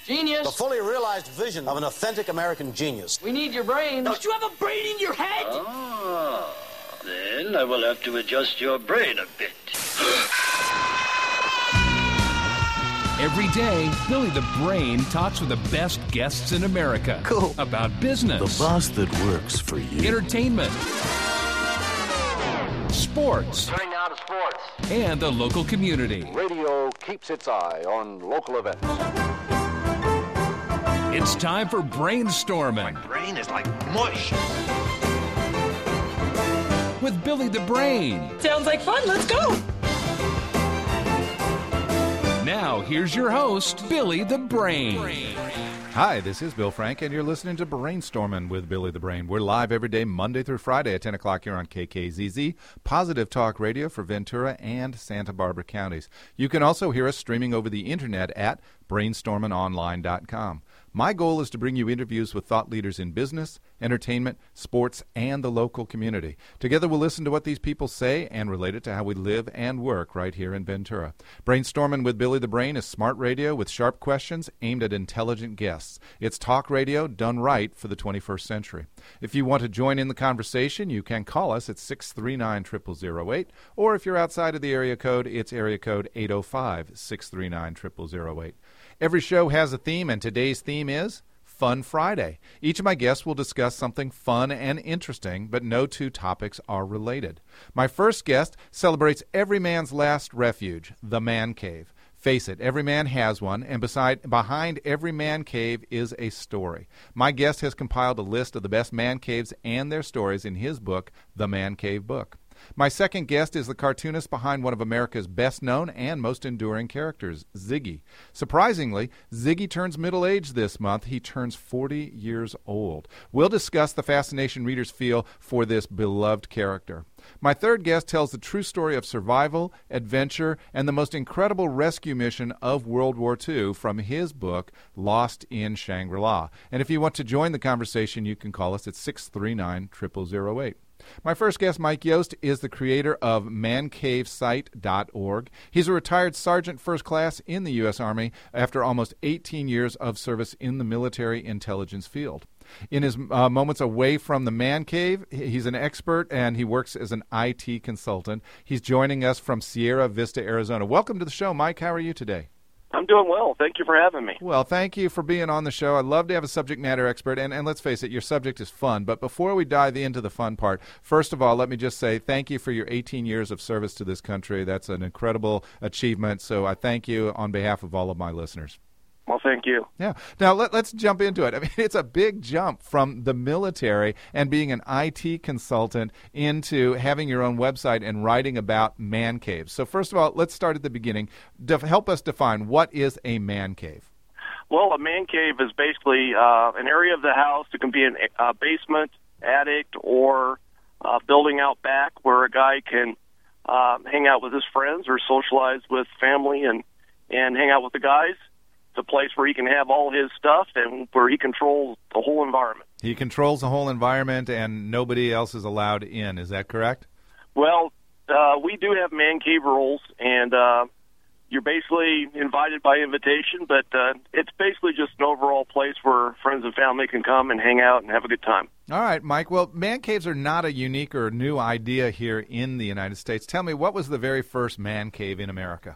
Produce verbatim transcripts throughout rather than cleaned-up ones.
Genius. The fully realized vision of an authentic American genius. We need your brain. Don't you have a brain in your head? Ah, then I will have to adjust your brain a bit. Every day, Billy the Brain talks with the best guests in America. Cool. About business. The boss that works for you. Entertainment. Sports. Turning now to sports. And the local community. Radio keeps its eye on local events. It's time for Brainstorming. My brain is like mush. With Billy the Brain. Sounds like fun. Let's go. Now, here's your host, Billy the Brain. Hi, this is Bill Frank, and you're listening to Brainstorming with Billy the Brain. We're live every day, Monday through Friday at ten o'clock here on K K Z Z, Positive Talk Radio for Ventura and Santa Barbara counties. You can also hear us streaming over the internet at brainstorming online dot com. My goal is to bring you interviews with thought leaders in business, entertainment, sports, and the local community. Together we'll listen to what these people say and relate it to how we live and work right here in Ventura. Brainstorming with Billy the Brain is smart radio with sharp questions aimed at intelligent guests. It's talk radio done right for the twenty-first century. If you want to join in the conversation, you can call us at six three nine, zero zero zero eight, or if you're outside of the area code, it's area code eight oh five, six three nine, zero zero zero eight. Every show has a theme, and today's theme is Fun Friday. Each of my guests will discuss something fun and interesting, but no two topics are related. My first guest celebrates every man's last refuge, the man cave. Face it, every man has one, and beside, behind every man cave is a story. My guest has compiled a list of the best man caves and their stories in his book, The Man Cave Book. My second guest is the cartoonist behind one of America's best-known and most enduring characters, Ziggy. Surprisingly, Ziggy turns middle-aged this month. He turns forty years old. We'll discuss the fascination readers feel for this beloved character. My third guest tells the true story of survival, adventure, and the most incredible rescue mission of World War Two from his book, Lost in Shangri-La. And if you want to join the conversation, you can call us at six three nine, zero zero zero eight. My first guest, Mike Yost, is the creator of man cave site dot org. He's a retired sergeant first class in the U S Army after almost eighteen years of service in the military intelligence field. In his uh, moments away from the man cave, he's an expert and he works as an I T consultant. He's joining us from Sierra Vista, Arizona. Welcome to the show, Mike. How are you today? I'm doing well. Thank you for having me. Well, thank you for being on the show. I'd love to have a subject matter expert, and, and let's face it, your subject is fun. But before we dive into the fun part, first of all, let me just say thank you for your eighteen years of service to this country. That's an incredible achievement, so I thank you on behalf of all of my listeners. Well, thank you. Yeah. Now, let, let's jump into it. I mean, it's a big jump from the military and being an I T consultant into having your own website and writing about man caves. So first of all, let's start at the beginning. Def- help us define what is a man cave. Well, a man cave is basically uh, an area of the house that can be a uh, basement, attic, or uh, building out back where a guy can uh, hang out with his friends or socialize with family and, and hang out with the guys. It's a place where he can have all his stuff and where he controls the whole environment. He controls the whole environment and nobody else is allowed in. Is that correct? Well, uh, we do have man cave rules, and uh, you're basically invited by invitation, but uh, it's basically just an overall place where friends and family can come and hang out and have a good time. All right, Mike. Well, man caves are not a unique or new idea here in the United States. Tell me, what was the very first man cave in America?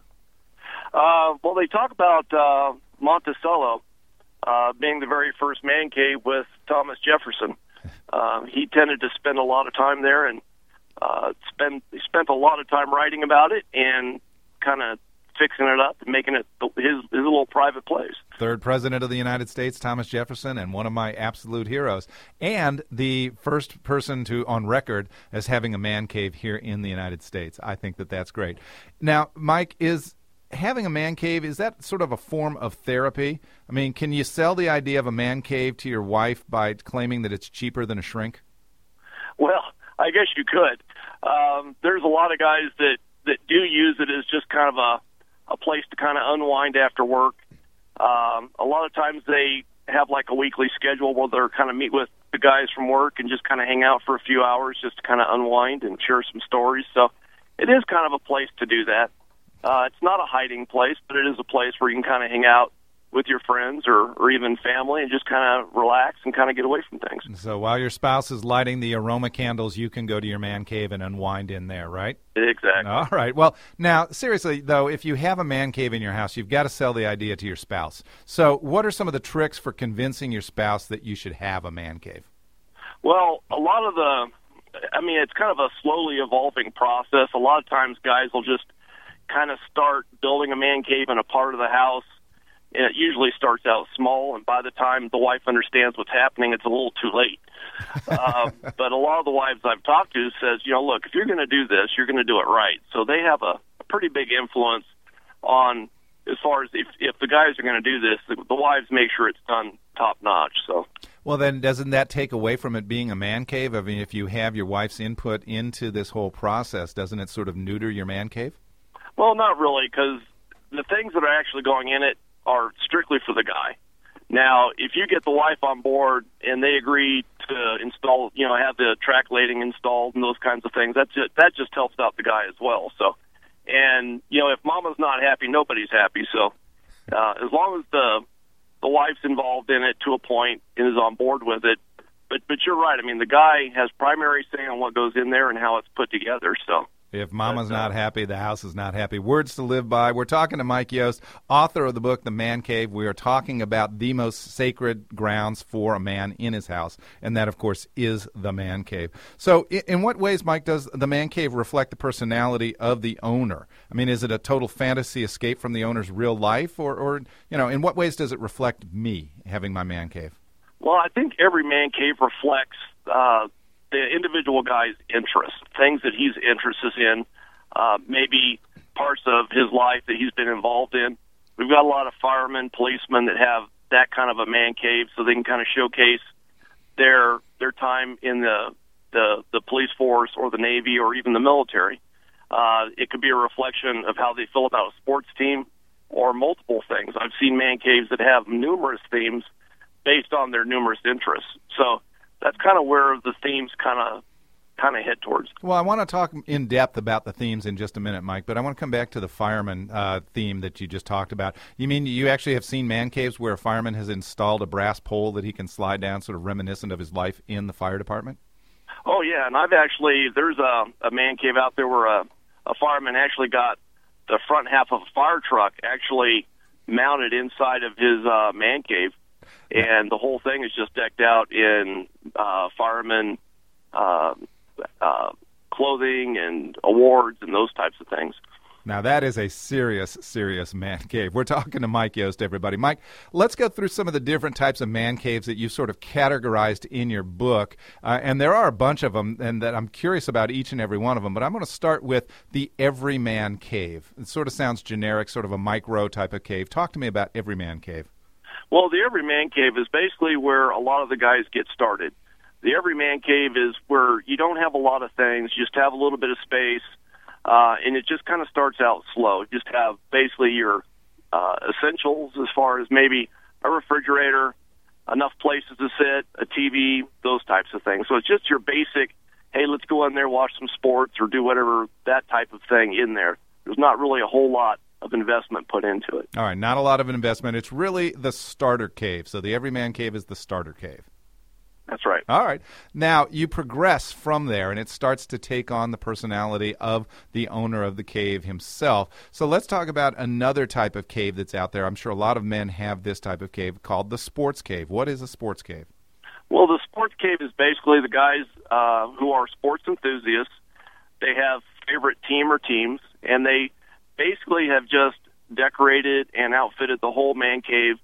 Uh, well, they talk about uh, Monticello uh, being the very first man cave with Thomas Jefferson. Uh, he tended to spend a lot of time there and uh, spend he spent a lot of time writing about it and kind of fixing it up and making it his, his little private place. Third president of the United States, Thomas Jefferson, and one of my absolute heroes, and the first person to on record as having a man cave here in the United States. I think that that's great. Now, Mike, is having a man cave, is that sort of a form of therapy? I mean, can you sell the idea of a man cave to your wife by claiming that it's cheaper than a shrink? Well, I guess you could. Um, there's a lot of guys that, that do use it as just kind of a, a place to kind of unwind after work. Um, a lot of times they have like a weekly schedule where they're kind of meet with the guys from work and just kind of hang out for a few hours just to kind of unwind and share some stories. So it is kind of a place to do that. Uh, it's not a hiding place, but it is a place where you can kind of hang out with your friends or, or even family and just kind of relax and kind of get away from things. So while your spouse is lighting the aroma candles, you can go to your man cave and unwind in there, right? Exactly. All right. Well, now, seriously, though, if you have a man cave in your house, you've got to sell the idea to your spouse. So what are some of the tricks for convincing your spouse that you should have a man cave? Well, a lot of the, I mean, it's kind of a slowly evolving process. A lot of times guys will just kind of start building a man cave in a part of the house. And it usually starts out small, and by the time the wife understands what's happening, it's a little too late. um, but a lot of the wives I've talked to says, you know, look, if you're going to do this, you're going to do it right. So they have a, a pretty big influence on as far as if, if the guys are going to do this, the, the wives make sure it's done top notch. So. Well, then doesn't that take away from it being a man cave? I mean, if you have your wife's input into this whole process, doesn't it sort of neuter your man cave? Well, not really, because the things that are actually going in it are strictly for the guy. Now, if you get the wife on board and they agree to install, you know, have the track lighting installed and those kinds of things, that just, that just helps out the guy as well. So, and, you know, if mama's not happy, nobody's happy. So uh, as long as the the wife's involved in it to a point and is on board with it, but, but you're right. I mean, the guy has primary say on what goes in there and how it's put together, so. If mama's not happy, the house is not happy. Words to live by. We're talking to Mike Yost, author of the book, The Man Cave. We are talking about the most sacred grounds for a man in his house, and that, of course, is the man cave. So in what ways, Mike, does the man cave reflect the personality of the owner? I mean, is it a total fantasy escape from the owner's real life, or, or you know, in what ways does it reflect me having my man cave? Well, I think every man cave reflects uh, the individual guy's interests, things that he's interested in, uh, maybe parts of his life that he's been involved in. We've got a lot of firemen, policemen that have that kind of a man cave, so they can kind of showcase their their time in the the, the police force or the Navy or even the military. Uh, it could be a reflection of how they feel about a sports team or multiple things. I've seen man caves that have numerous themes based on their numerous interests. So that's kind of where the themes kind of kind of head towards. Well, I want to talk in depth about the themes in just a minute, Mike, but I want to come back to the fireman uh, theme that you just talked about. You mean you actually have seen man caves where a fireman has installed a brass pole that he can slide down, sort of reminiscent of his life in the fire department? Oh, yeah, and I've actually, there's a, a man cave out there where a, a fireman actually got the front half of a fire truck actually mounted inside of his uh, man cave. And the whole thing is just decked out in uh, fireman uh, uh, clothing and awards and those types of things. Now, that is a serious, serious man cave. We're talking to Mike Yost, everybody. Mike, let's go through some of the different types of man caves that you've sort of categorized in your book. Uh, and there are a bunch of them, and that I'm curious about each and every one of them. But I'm going to start with the everyman cave. It sort of sounds generic, sort of a micro type of cave. Talk to me about everyman cave. Well, the everyman cave is basically where a lot of the guys get started. The everyman cave is where you don't have a lot of things, you just have a little bit of space, uh, and it just kind of starts out slow. You just have basically your uh, essentials as far as maybe a refrigerator, enough places to sit, a T V, those types of things. So it's just your basic, hey, let's go in there, watch some sports, or do whatever, that type of thing in there. There's not really a whole lot of investment put into it. All right, not a lot of investment. It's really the starter cave. So the everyman cave is the starter cave. That's right. All right. Now, you progress from there, and it starts to take on the personality of the owner of the cave himself. So let's talk about another type of cave that's out there. I'm sure a lot of men have this type of cave called the sports cave. What is a sports cave? Well, the sports cave is basically the guys uh, who are sports enthusiasts. They have favorite team or teams, and they basically have just decorated and outfitted the whole man cave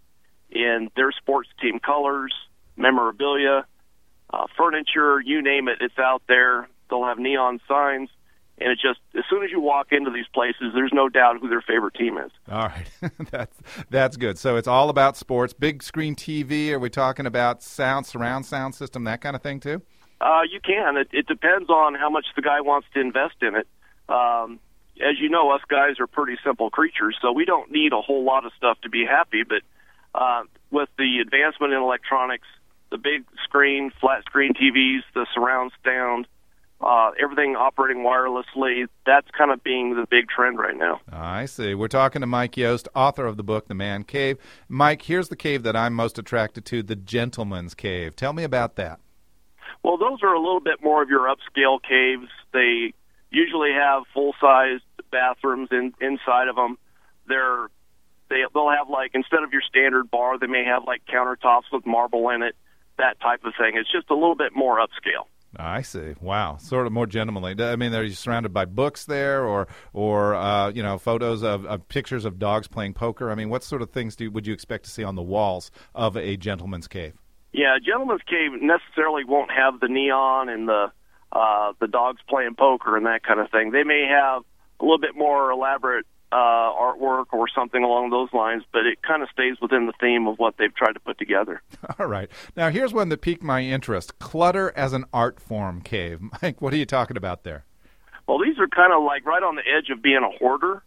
in their sports team colors, memorabilia, uh, furniture, you name it, it's out there. They'll have neon signs, and it just, as soon as you walk into these places, there's no doubt who their favorite team is. All right. that's, that's good. So it's all about sports. Big screen T V, are we talking about sound, surround sound system, that kind of thing too? Uh, you can. It, it depends on how much the guy wants to invest in it. Um, as you know, us guys are pretty simple creatures, so we don't need a whole lot of stuff to be happy, but uh, with the advancement in electronics, the big screen, flat screen T Vs, the surround sound, uh, everything operating wirelessly. That's kind of being the big trend right now. I see. We're talking to Mike Yost, author of the book, The Man Cave. Mike, here's the cave that I'm most attracted to, the Gentleman's Cave. Tell me about that. Well, those are a little bit more of your upscale caves. They usually have full-sized bathrooms in, inside of them. They're, they, they'll have, like, instead of your standard bar, they may have, like, countertops with marble in it, that type of thing. It's just a little bit more upscale. I see. Wow, sort of more gentlemanly. I mean, are you surrounded by books there, or, or uh, you know, photos of, of pictures of dogs playing poker? I mean, what sort of things do would you expect to see on the walls of a gentleman's cave? Yeah, a gentleman's cave necessarily won't have the neon and the uh, the dogs playing poker and that kind of thing. They may have a little bit more elaborate uh, artwork or something along those lines, but it kind of stays within the theme of what they've tried to put together. All right. Now, here's one that piqued my interest. Clutter as an art form cave. Mike, what are you talking about there? Well, these are kind of like right on the edge of being a hoarder.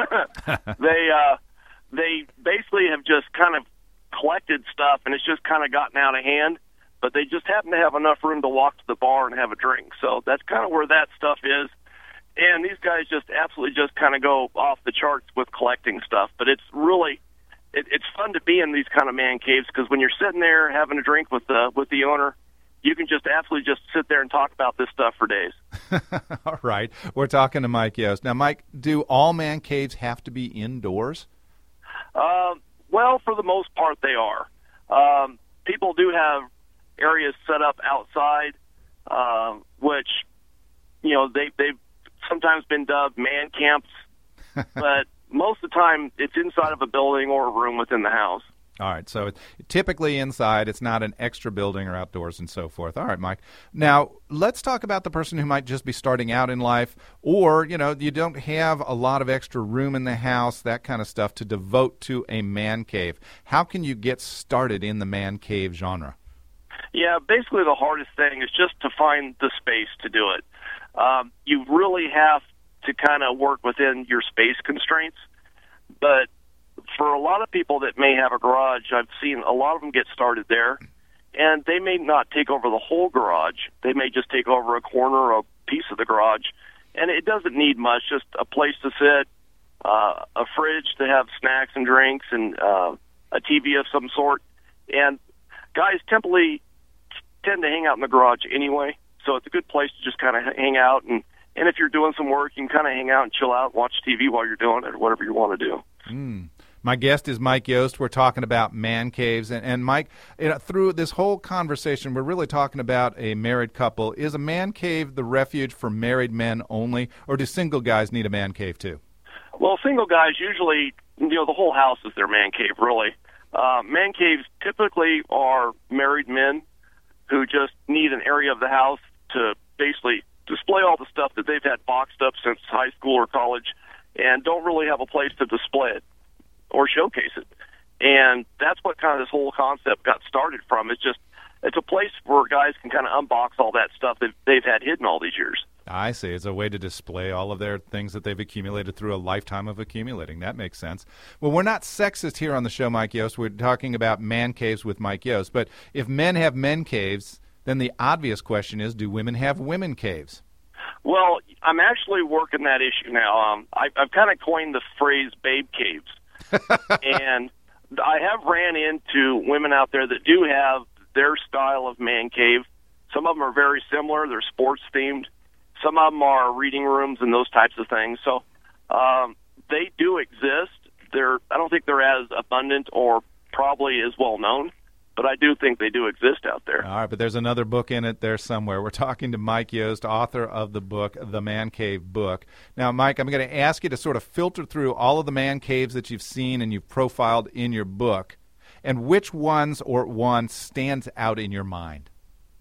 they uh, they basically have just kind of collected stuff, and it's just kind of gotten out of hand, but they just happen to have enough room to walk to the bar and have a drink. So that's kind of where that stuff is. And these guys just absolutely just kind of go off the charts with collecting stuff. But it's really, it, it's fun to be in these kind of man caves, because when you're sitting there having a drink with the with the owner, you can just absolutely just sit there and talk about this stuff for days. All right. We're talking to Mike Yost. Now, Mike, do all man caves have to be indoors? Uh, well, for the most part, they are. Um, people do have areas set up outside, uh, which, you know, they, they've sometimes been dubbed man camps, but most of the time it's inside of a building or a room within the house. All right, so it's typically inside. It's not an extra building or outdoors and so forth. All right, Mike. Now, let's talk about the person who might just be starting out in life, or, you know, you don't have a lot of extra room in the house, that kind of stuff, to devote to a man cave. How can you get started in the man cave genre? Yeah, basically the hardest thing is just to find the space to do it. Um, you really have to kind of work within your space constraints, but for a lot of people that may have a garage, I've seen a lot of them get started there, and they may not take over the whole garage. They may just take over a corner or a piece of the garage, and it doesn't need much, just a place to sit, uh, a fridge to have snacks and drinks, and uh, a T V of some sort. And guys typically tend to hang out in the garage anyway, so it's a good place to just kind of hang out, and, and if you're doing some work, you can kind of hang out and chill out and watch T V while you're doing it or whatever you want to do. Mm. My guest is Mike Yost. We're talking about man caves. And, and Mike, you know, through this whole conversation, we're really talking about a married couple. Is a man cave the refuge for married men only, or do single guys need a man cave too? Well, single guys usually, you know, the whole house is their man cave, really. Uh, man caves typically are married men who just need an area of the house to basically display all the stuff that they've had boxed up since high school or college, and don't really have a place to display it or showcase it. And that's what kind of this whole concept got started from. It's just, it's a place where guys can kind of unbox all that stuff that they've had hidden all these years. I see. It's a way to display all of their things that they've accumulated through a lifetime of accumulating. That makes sense. Well, we're not sexist here on the show, Mike Yost. We're talking about man caves with Mike Yost. But if men have men caves, then the obvious question is, do women have women caves? Well, I'm actually working that issue now. Um, I, I've kind of coined the phrase babe caves. And I have ran into women out there that do have their style of man cave. Some of them are very similar. They're sports themed. Some of them are reading rooms and those types of things. So um, they do exist. They're, I don't think they're as abundant or probably as well known, but I do think they do exist out there. All right, but there's another book in it there somewhere. We're talking to Mike Yost, author of the book, The Man Cave Book. Now, Mike, I'm going to ask you to sort of filter through all of the man caves that you've seen and you've profiled in your book, and which ones or one stands out in your mind?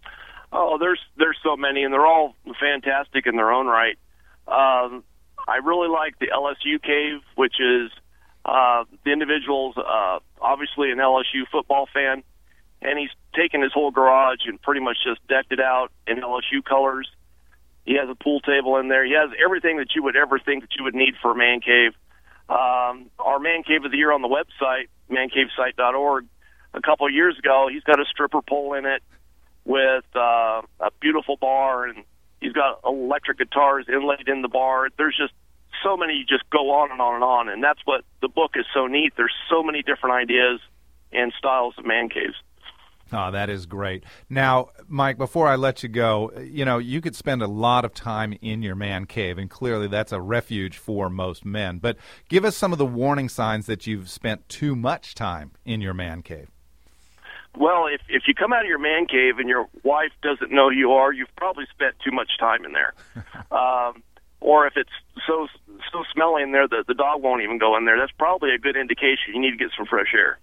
Oh, there's there's so many, and they're all fantastic in their own right. Um, I really like the L S U cave, which is uh, the individual's uh, obviously an L S U football fan, and he's taken his whole garage and pretty much just decked it out in L S U colors. He has a pool table in there. He has everything that you would ever think that you would need for a man cave. Um, our Man Cave of the Year on the website, man cave site dot org, a couple of years ago, he's got a stripper pole in it with uh, a beautiful bar and He's got electric guitars inlaid in the bar. There's just so many, you just go on and on and on, and that's what the book is so neat. There's so many different ideas and styles of man caves. Oh, that is great. Now, Mike, before I let you go, you know, you could spend a lot of time in your man cave, and clearly that's a refuge for most men. But give us some of the warning signs that you've spent too much time in your man cave. Well, if if you come out of your man cave and your wife doesn't know who you are, you've probably spent too much time in there. um, or if it's so so smelly in there that the dog won't even go in there, that's probably a good indication you need to get some fresh air.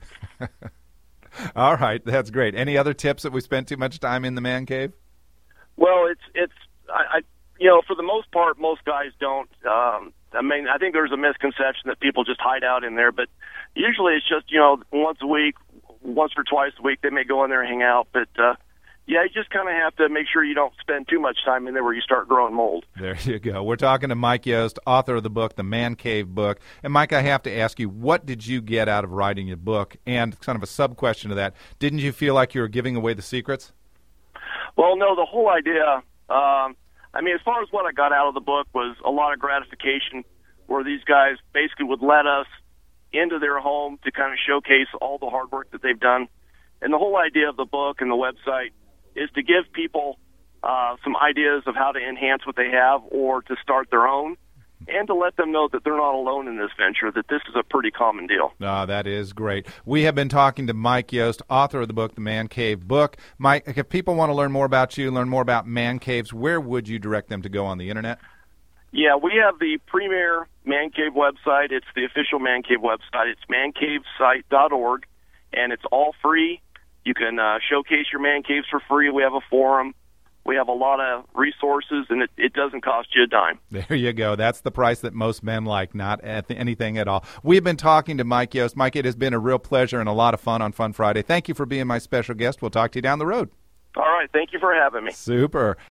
All right, that's great. Any other tips that we spent too much time in the man cave? Well, it's it's I, I you know, for the most part, most guys don't. Um, I mean, I think there's a misconception that people just hide out in there, but usually it's just, you know, once a week, once or twice a week they may go in there and hang out. But uh, yeah, you just kind of have to make sure you don't spend too much time in there where you start growing mold. There you go. We're talking to Mike Yost, author of the book, The Man Cave Book. And, Mike, I have to ask you, what did you get out of writing your book? And kind of a sub-question to that, didn't you feel like you were giving away the secrets? Well, no, the whole idea, um, I mean, as far as what I got out of the book was a lot of gratification where these guys basically would let us into their home to kind of showcase all the hard work that they've done. And the whole idea of the book and the website is to give people uh, some ideas of how to enhance what they have or to start their own, and to let them know that they're not alone in this venture, that this is a pretty common deal. Ah, that is great. We have been talking to Mike Yost, author of the book, The Man Cave Book. Mike, if people want to learn more about you, learn more about man caves, where would you direct them to go on the Internet? Yeah, we have the premier Man Cave website. It's the official Man Cave website. It's man cave site dot org, and it's all free. You can uh, showcase your man caves for free. We have a forum. We have a lot of resources, and it, it doesn't cost you a dime. There you go. That's the price that most men like, not anything at all. We've been talking to Mike Yost. Mike, it has been a real pleasure and a lot of fun on Fun Friday. Thank you for being my special guest. We'll talk to you down the road. All right. Thank you for having me. Super.